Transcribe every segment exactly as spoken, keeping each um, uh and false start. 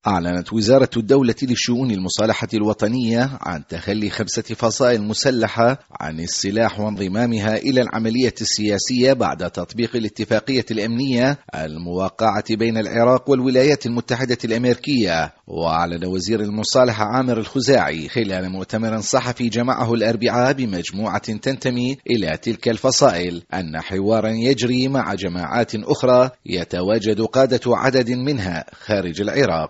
أعلنت وزارة الدولة للشؤون المصالحة الوطنية عن تخلي خمسة فصائل مسلحة عن السلاح وانضمامها إلى العملية السياسية بعد تطبيق الاتفاقية الأمنية الموقعة بين العراق والولايات المتحدة الأمريكية. وأعلن وزير المصالحة عامر الخزاعي خلال مؤتمر صحفي جمعه الأربعاء بمجموعة تنتمي إلى تلك الفصائل أن حوارا يجري مع جماعات أخرى يتواجد قادة عدد منها خارج العراق.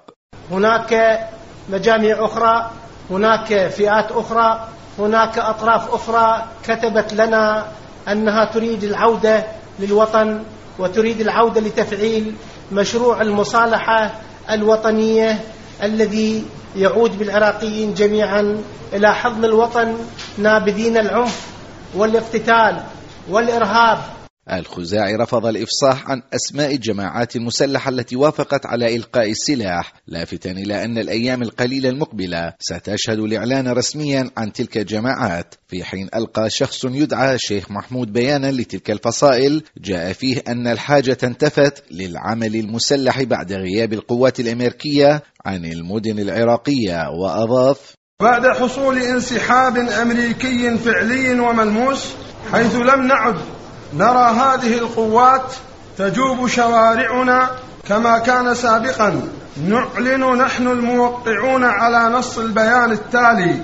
هناك مجاميع أخرى، هناك فئات أخرى، هناك أطراف أخرى كتبت لنا أنها تريد العودة للوطن وتريد العودة لتفعيل مشروع المصالحة الوطنية الذي يعود بالعراقيين جميعا إلى حضن الوطن نابذين العنف والاقتتال والإرهاب. الخزاعي رفض الإفصاح عن أسماء الجماعات المسلحة التي وافقت على إلقاء السلاح، لافتاً إلى أن الأيام القليلة المقبلة ستشهد الإعلان رسمياً عن تلك الجماعات، في حين ألقى شخص يدعى شيخ محمود بياناً لتلك الفصائل جاء فيه أن الحاجة انتفت للعمل المسلح بعد غياب القوات الأمريكية عن المدن العراقية، وأضاف: بعد حصول انسحاب أمريكي فعلي وملموس، حيث لم نعد نرى هذه القوات تجوب شوارعنا كما كان سابقا، نعلن نحن الموقعون على نص البيان التالي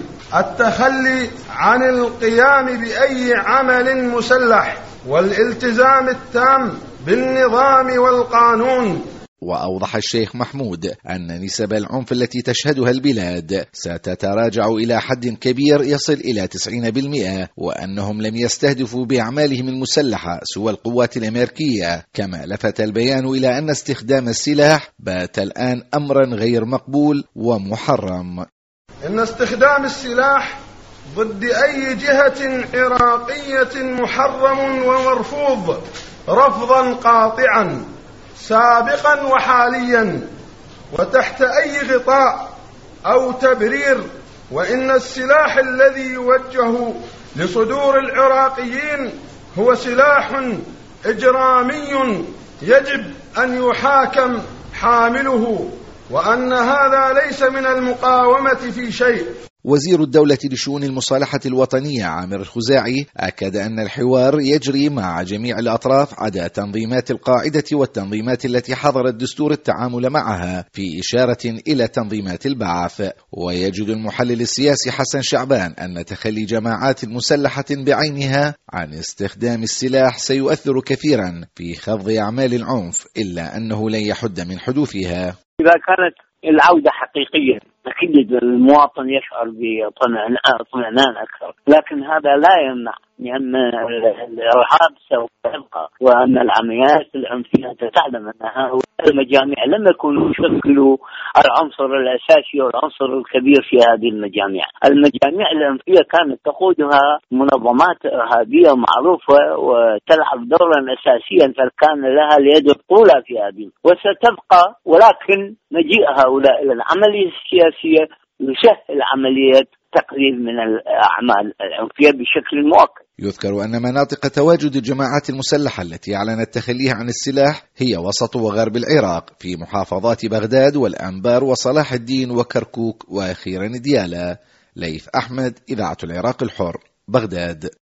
التخلي عن القيام بأي عمل مسلح والالتزام التام بالنظام والقانون. وأوضح الشيخ محمود أن نسب العنف التي تشهدها البلاد ستتراجع إلى حد كبير يصل إلى تسعين بالمئة، وأنهم لم يستهدفوا بأعمالهم المسلحة سوى القوات الأمريكية. كما لفت البيان إلى أن استخدام السلاح بات الآن أمرا غير مقبول ومحرم. إن استخدام السلاح ضد أي جهة عراقية محرم ومرفوض رفضا قاطعا سابقا وحاليا وتحت أي غطاء أو تبرير، وإن السلاح الذي يوجه لصدور العراقيين هو سلاح إجرامي يجب أن يحاكم حامله، وأن هذا ليس من المقاومة في شيء. وزير الدولة لشؤون المصالحة الوطنية عامر الخزاعي أكد أن الحوار يجري مع جميع الأطراف عدا تنظيمات القاعدة والتنظيمات التي حظر الدستور التعامل معها، في إشارة إلى تنظيمات البعث. ويجد المحلل السياسي حسن شعبان أن تخلي جماعات مسلحة بعينها عن استخدام السلاح سيؤثر كثيرا في خفض أعمال العنف، إلا أنه لن يحد من حدوثها. إذا كانت العودة حقيقية أكيد المواطن يشعر باطمئنان أكثر، لكن هذا لا يمنع لأن الإرهاب سوف يبقى، وأن العمليات العنفية تعلم أن هؤلاء المجاميع لم يكونوا يشكلوا العنصر الأساسي والعنصر الكبير في هذه المجاميع. المجاميع العنفية كانت تقودها منظمات إرهابية معروفة وتلعب دورا أساسيا، فكان لها اليد الطولى في هذه وستبقى، ولكن مجيء هؤلاء إلى العملية السياسية يسهل عملية تقليل من الأعمال العنفية بشكل مؤكد. يذكر أن مناطق تواجد الجماعات المسلحة التي أعلنت تخليها عن السلاح هي وسط وغرب العراق، في محافظات بغداد والأنبار وصلاح الدين وكركوك وأخيرا ديالى. ليث أحمد، إذاعة العراق الحر، بغداد.